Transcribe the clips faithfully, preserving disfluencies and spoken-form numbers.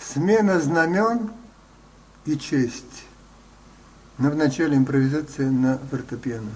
Смена знамен и честь. Но вначале импровизация на фортепиано.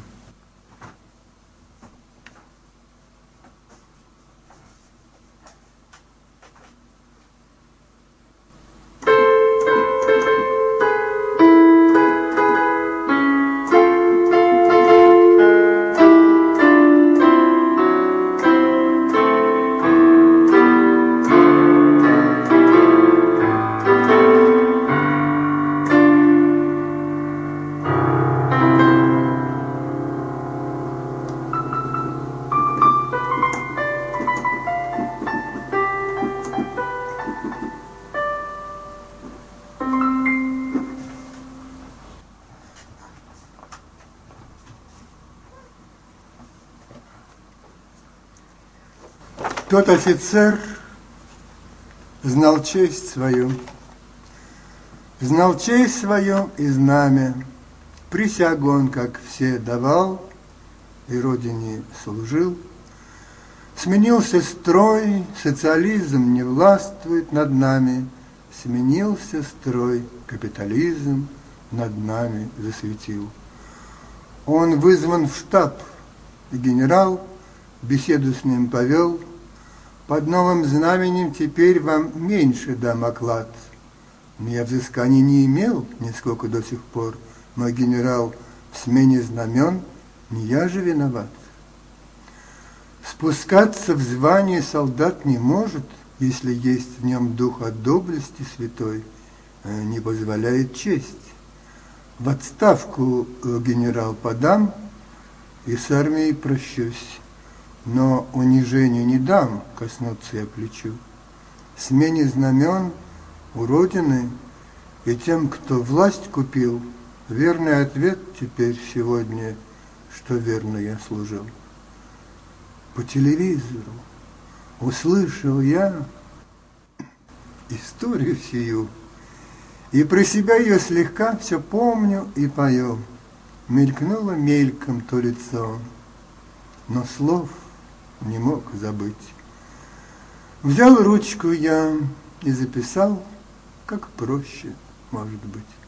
Тот офицер знал честь свою, знал честь свою и знамя. Присягу он, как все, давал и родине служил. Сменился строй, социализм не властвует над нами. Сменился строй, капитализм над нами засветил. Он вызван в штаб, и генерал беседу с ним повел. Под новым знаменем теперь вам меньше дам оклад. Но я взысканий не имел нисколько до сих пор. Мой генерал, в смене знамен не я же виноват. Спускаться в звание солдат не может, если есть в нем дух от доблести святой, не позволяет честь. В отставку, генерал, подам и с армией прощусь. Но унижению не дам коснуться я плечу. Смене знамен у Родины и тем, кто власть купил, верный ответ теперь сегодня, что верно я служил. По телевизору услышал я историю сию, и про себя ее слегка все помню и пою. Мелькнуло мельком то лицо, но слов не мог забыть. Взял ручку я и записал, как проще может быть.